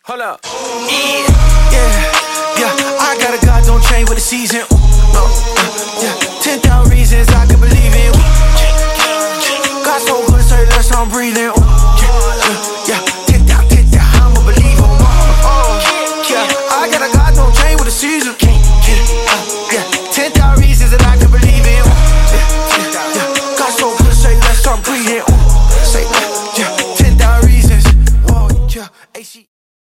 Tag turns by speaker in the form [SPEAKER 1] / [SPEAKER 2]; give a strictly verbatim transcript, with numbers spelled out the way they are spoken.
[SPEAKER 1] Hold up. Yeah, yeah, yeah. I got a God don't change with the season. Ooh, no, uh, yeah. Ten thousand reasons I can believe in. God so good, say less I'm breathing.